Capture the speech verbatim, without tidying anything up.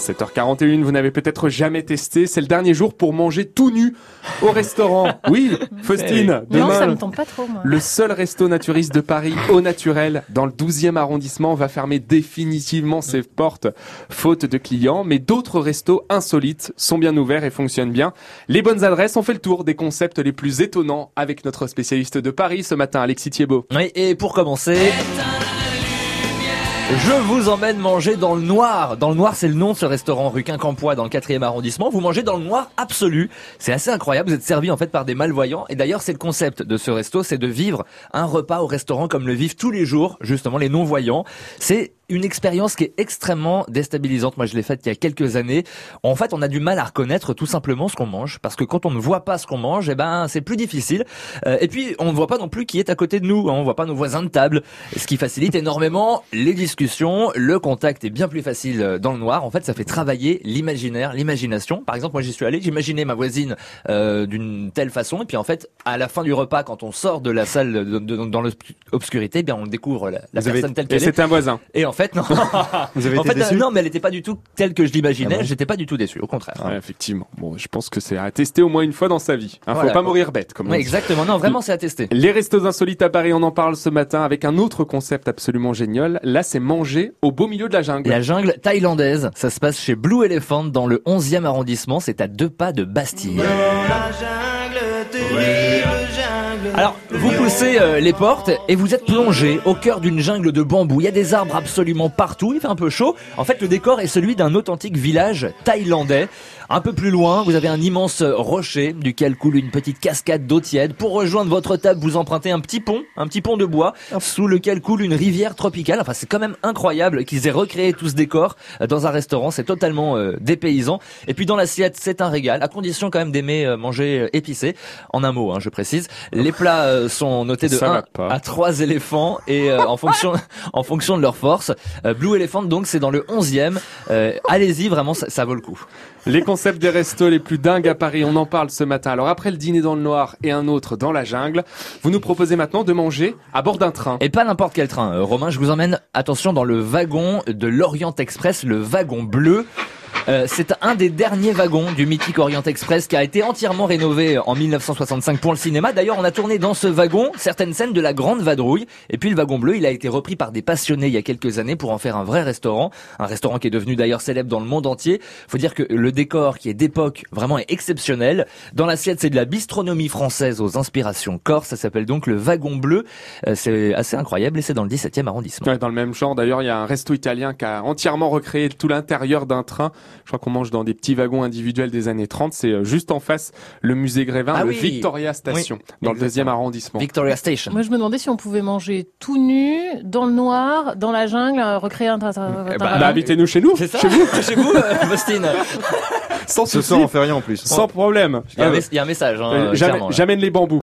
sept heures quarante et une, vous n'avez peut-être jamais testé. C'est le dernier jour pour manger tout nu au restaurant. Oui, Faustine, demain, non, ça me tombe pas trop, moi. Le seul resto naturiste de Paris, au naturel, dans le douzième arrondissement, va fermer définitivement ses portes, faute de clients. Mais d'autres restos insolites sont bien ouverts et fonctionnent bien. Les bonnes adresses, on fait le tour des concepts les plus étonnants avec notre spécialiste de Paris ce matin, Alexis Thiebaud. Oui, et pour commencer... je vous emmène manger dans le noir. Dans le noir, c'est le nom de ce restaurant rue Quincampoix dans le quatrième arrondissement. Vous mangez dans le noir absolu. C'est assez incroyable. Vous êtes servi en fait par des malvoyants. Et d'ailleurs, c'est le concept de ce resto, c'est de vivre un repas au restaurant comme le vivent tous les jours, justement, les non-voyants. C'est une expérience qui est extrêmement déstabilisante. Moi, je l'ai faite il y a quelques années. En fait, on a du mal à reconnaître tout simplement ce qu'on mange, parce que quand on ne voit pas ce qu'on mange, eh ben, c'est plus difficile. Euh, et puis, on ne voit pas non plus qui est à côté de nous. Hein. On ne voit pas nos voisins de table, ce qui facilite énormément les discussions. Le contact est bien plus facile dans le noir. En fait, ça fait travailler l'imaginaire, l'imagination. Par exemple, moi, j'y suis allé, j'imaginais ma voisine euh, d'une telle façon, et puis en fait, à la fin du repas, quand on sort de la salle de, de, dans l'obscurité, eh bien, on découvre la, la personne avez... telle qu'elle est. Et c'était un voisin. Et en fait, non. Vous avez en été fait, déçu ? non, mais elle n'était pas du tout telle que je l'imaginais. Ah bon ? J'étais pas du tout déçu, au contraire. Ouais, effectivement. Bon, je pense que c'est à tester au moins une fois dans sa vie. Hein, Voilà. Faut pas mourir bête, comme on Ouais, dit. exactement. Non, vraiment, c'est à tester. Les restos insolites à Paris, on en parle ce matin avec un autre concept absolument génial. Là, c'est manger au beau milieu de la jungle. La jungle thaïlandaise, ça se passe chez Blue Elephant dans le onzième arrondissement. C'est à deux pas de Bastille. Alors, vous poussez euh, les portes et vous êtes plongé au cœur d'une jungle de bambou. Il y a des arbres absolument partout, il fait un peu chaud. En fait, le décor est celui d'un authentique village thaïlandais. Un peu plus loin, vous avez un immense rocher duquel coule une petite cascade d'eau tiède. Pour rejoindre votre table, vous empruntez un petit pont, un petit pont de bois, sous lequel coule une rivière tropicale. Enfin, c'est quand même incroyable qu'ils aient recréé tout ce décor dans un restaurant. C'est totalement euh, dépaysant. Et puis dans l'assiette, c'est un régal, à condition quand même d'aimer euh, manger euh, épicé. En un mot, hein, je précise. Les plats euh, sont notés de un à trois éléphants et euh, en fonction en fonction de leur force. Euh, Blue Elephant, donc, c'est dans le onzième. Euh, allez-y, vraiment, ça, ça vaut le coup. Les concepts des restos les plus dingues à Paris, on en parle ce matin. Alors après le dîner dans le noir et un autre dans la jungle, vous nous proposez maintenant de manger à bord d'un train. Et pas n'importe quel train. Euh, Romain, je vous emmène, attention, dans le wagon de l'Orient Express, le wagon bleu. Euh, c'est un des derniers wagons du mythique Orient Express qui a été entièrement rénové en mille neuf cent soixante-cinq pour le cinéma. D'ailleurs, on a tourné dans ce wagon certaines scènes de La Grande Vadrouille. Et puis le wagon bleu, il a été repris par des passionnés il y a quelques années pour en faire un vrai restaurant. Un restaurant qui est devenu d'ailleurs célèbre dans le monde entier. Faut dire que le décor qui est d'époque vraiment est exceptionnel. Dans l'assiette, c'est de la bistronomie française aux inspirations corse. Ça s'appelle donc le wagon bleu. Euh, c'est assez incroyable et c'est dans le dix-septième arrondissement. Ouais, dans le même genre, d'ailleurs, il y a un resto italien qui a entièrement recréé tout l'intérieur d'un train. Je crois qu'on mange dans des petits wagons individuels des années trente. C'est juste en face le musée Grévin, ah le oui. Victoria Station, oui, dans le deuxième arrondissement. Victoria Station. Moi, je me demandais si on pouvait manger tout nu, dans le noir, dans la jungle, euh, recréer un... Eh bah, bah, invitez-nous chez nous. C'est ça. Chez vous. Chez vous, euh, Bastine. Sans Ce souci. soir, on fait rien en plus. Sans problème. Il y a un, mes- il y a un message, hein, Euh, clairement, là. J'amène les bambous.